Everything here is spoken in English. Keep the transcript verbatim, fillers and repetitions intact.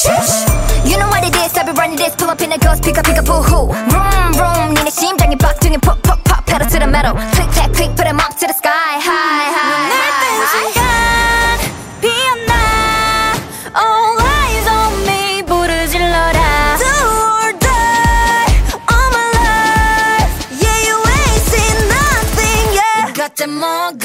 You know what it is, I've been running this. Pull up in a ghost, pick up, pick up, boo-hoo. Vroom, vroom, 니네 심장이 빡 tingin pop, pop, pop, pedal to the metal. Click, clack, click, put 'em up to the sky. High, high, high. 피어나 All eyes on me 부르질러라 Do or die All my life Yeah, you ain't seen nothing, yeah got them all